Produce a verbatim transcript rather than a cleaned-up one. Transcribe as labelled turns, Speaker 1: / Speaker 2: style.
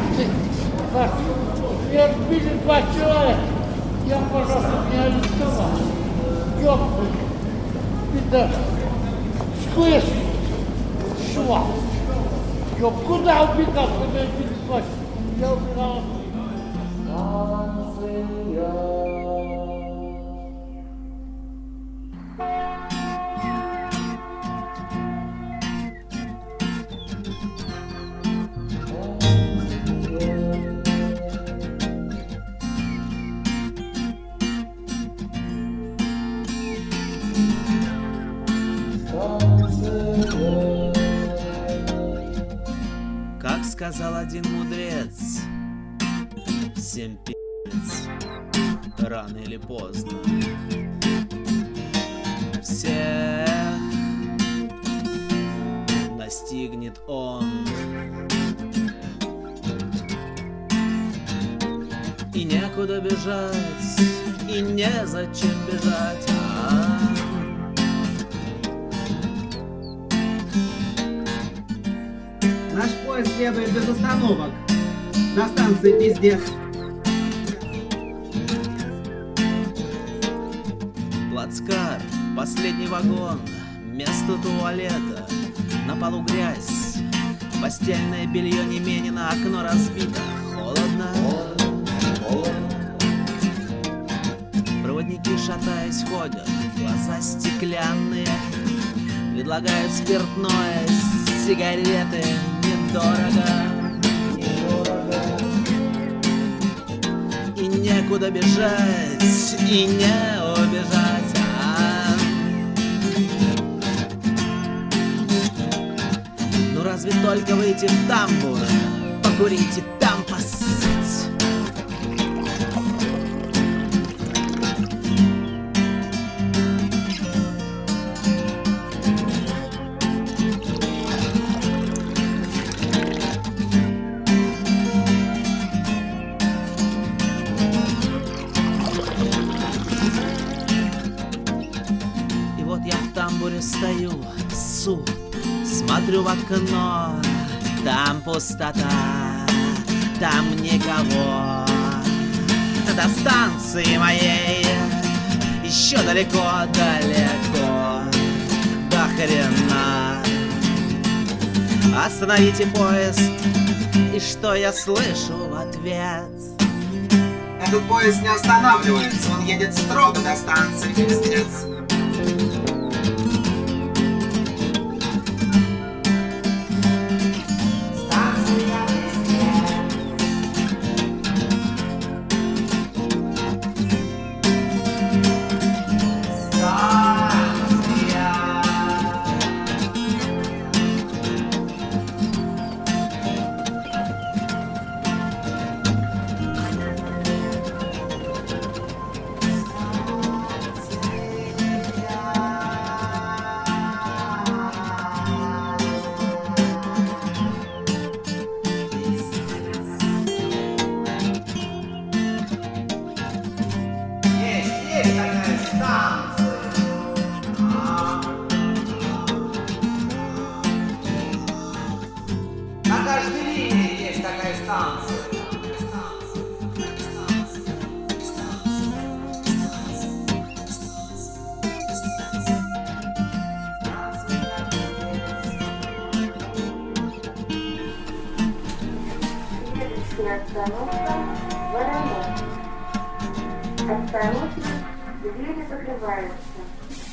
Speaker 1: Ты, Саша, меня отбили два человека. Я, пожалуйста, меня арестовал. Ёбаный пидор. Слышь, швал. Ёб, куда убегал, куда я переплачу? Я убегал.
Speaker 2: Как сказал один мудрец, всем пи***ц, рано или поздно. Всех настигнет он. И некуда бежать, и незачем бежать. А-а-а.
Speaker 3: Наш поезд следует без остановок. На станции пиздец.
Speaker 2: Плацкар, последний вагон, место туалета, на полу грязь, постельное белье не менено, окно разбито, холодно. Проводники, шатаясь, ходят, глаза стеклянные, предлагают спиртное, сигареты, недорого, недорого. И некуда бежать, и не убежать. А? Ну разве только выйти в тамбур, покурить и там поссать. Я в тамбуре стою, су, смотрю в окно, там пустота, там никого. До станции моей еще далеко-далеко, до хрена. Остановите поезд, и что я слышу в ответ?
Speaker 3: Этот поезд не останавливается, он едет строго до станции пиздец.
Speaker 4: На каждой линии есть такая станция.
Speaker 5: Следующая остановка Воронеж. Осторожно, двери закрываются.